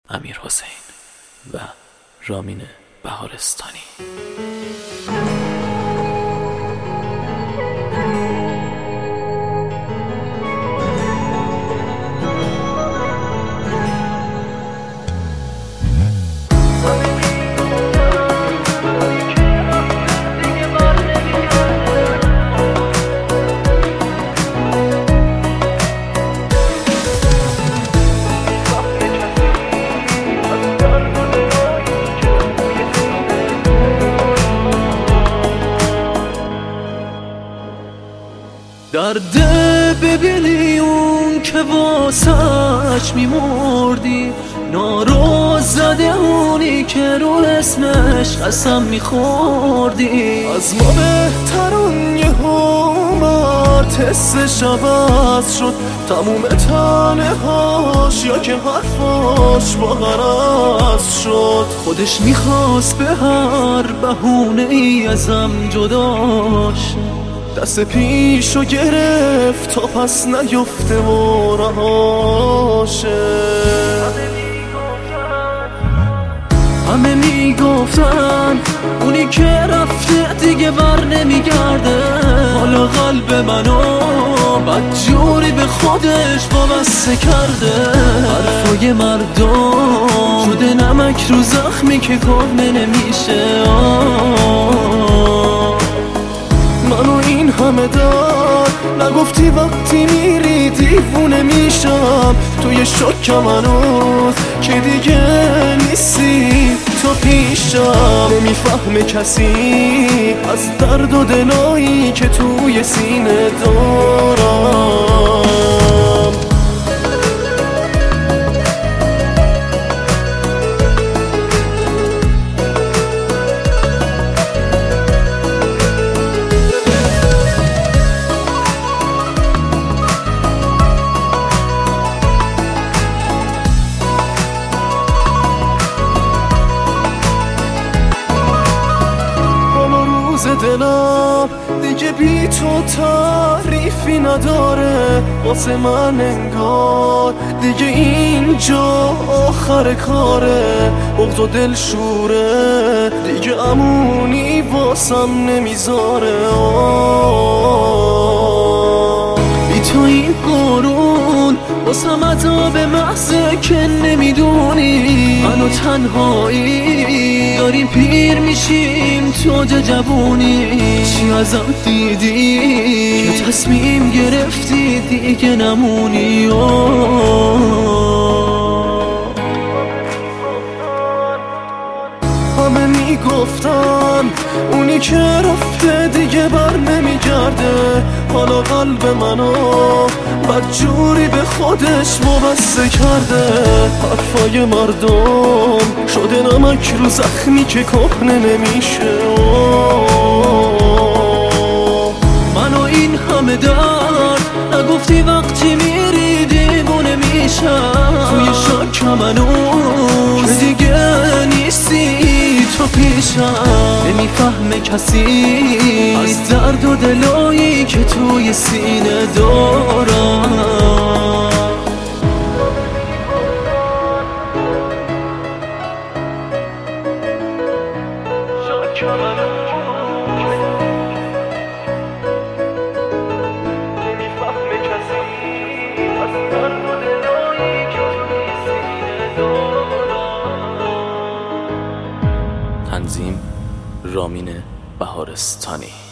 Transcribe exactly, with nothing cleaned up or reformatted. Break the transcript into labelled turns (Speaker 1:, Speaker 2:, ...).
Speaker 1: امیرحسین و رامین بهارستانی.
Speaker 2: درده ببینی اون که واسش میمردی، نارو زده اونی که رو اسمش قسم میخوردی. از ما بهتر اون یه همت حسش عوض شد، تموم تنه هاش یا که حرفاش با غرض شد. خودش میخواست به هر بهونه ای ازم جداش، دست پیشو گرفت تا پس نیفته و رهاشه. همه میگفتن اونی که رفته دیگه بر نمیگرده، حالا قلب منو بدجوری به خودش وابسته کرده. حرفای مردم شده نمک رو زخمی که کهنه نمیشه. منو این همه داد نگفتی وقتی میری دیوونه میشم. توی شکم هنوز که دیگه نیستی تو پیشم. نمیفهمه کسی از درد و دلایی که توی سینه دارم. دلم دیگه بی تو تعریفی نداره واسه من، انگار دیگه اینجا آخر کاره. بغض و دل شوره دیگه امونی واسم نمیذاره. بی تو این قارون واسم عذاب محضه که نمیدونی. منو تنهایی داریم پیر میشیم تو جوونی. چی ازم دیدی که تصمیم گرفتی دیگه نمونی؟ همه میگفتن اونی که رفته دیگه بر نمیگرده، حالا قلب منو بدجوری به خودش وابسته کرده. حرفای مردم شده نمک رو زخمی که کهنه نمیشه. منو این همه درد نگفتی وقتی میری دیوونه میشم. توی شکم هنوز که دیگه نیستی تو پیشم. نمیفهمه کسی از درد و دلایی که توی سینه دارم. نمیفهمه کسی از درد و دلایی که توی سینه دارم.
Speaker 1: تنظیم رامین بهارستانی.